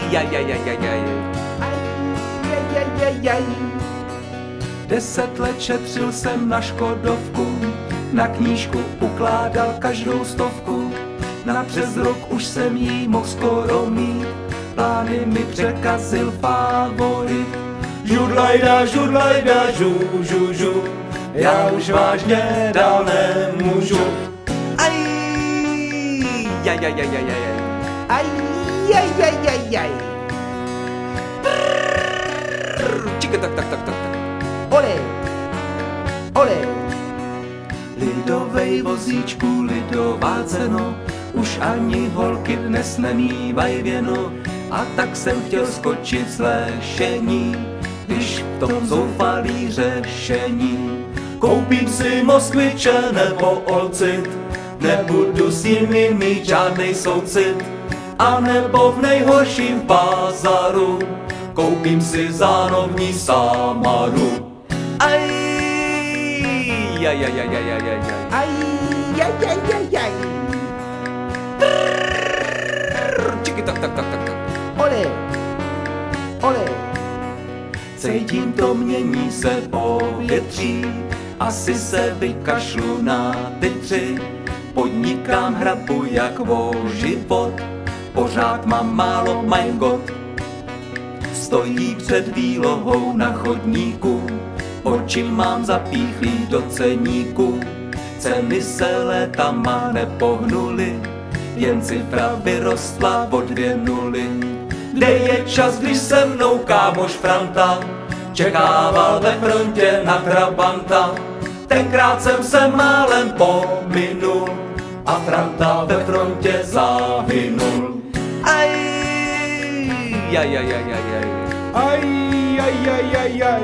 10 let šetřil jsem na Škodovku, na knížku ukládal každou stovku. Na přes rok už jsem jí mohl skoro mít, plány mi překazil favorit. Žudlajda, žudlajda, žu, žu, žu, já už vážně dál nemůžu. Aj, jaj, jaj, jaj, jaj, jaj, aj, jaj, jaj, jaj, jaj. Čika, tak, tak, tak, tak, tak. Ole, ole. Lidovej vozíčku, lidová ceno, už ani holky dnes nemývaj věno. A tak jsem chtěl skočit z léšení, když v tom zoufalý řešení. Koupím si Moskviče nebo Olcit, nebudu s nimi mít žádnej soucit. A nebo v nejhorším bazaru koupím si zánovní Samaru. Aj, jaj, jaj, jaj, jaj, jaj, jaj, aj, jaj, jaj, jaj, jaj. Čiky, tak, tak, tak, tak, tak. Ole, ole. Cítím to mění se povětří, asi se vykašlu na ty 3. Podnikám, hrabu jak o život, pořád mám málo majgot. Stojí před výlohou na chodníku, oči mám zapíchlý do ceníku. Ceny se létama nepohnuly, jen cifra vyrostla o 2 nuly. Kde je čas, když se mnou kámoš Franta čekával ve frontě na Trabanta? Tenkrát jsem se málem pominul a Franta ve frontě zahynul. Aj, jaj, jaj, jaj, jaj, jaj. Aj, jaj, jaj, jaj, jaj.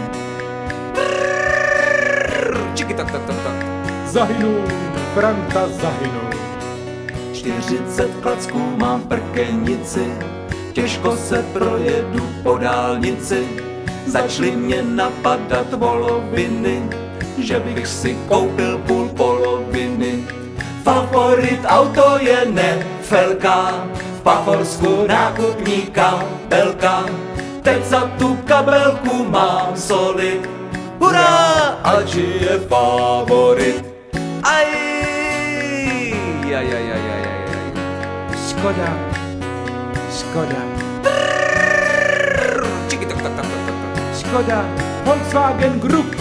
Čiky, tak, tak, tak, tak. Zahynul, Franta zahynul. 40 klacků mám v prkenici, těžko se projedu po dálnici. Začaly mě napadat voloviny, že bych si koupil půl poloviny. Favorit auto je Nefelka, v Paforsku nákupní kabelka. Teď za tu kabelku mám solid, hurá, ať je favorit. Aj, jaj, jaj, jaj, jaj, jaj. Škoda, škoda. Čiky, tak, tak, tak, tak, tak. Škoda, Volkswagen Group.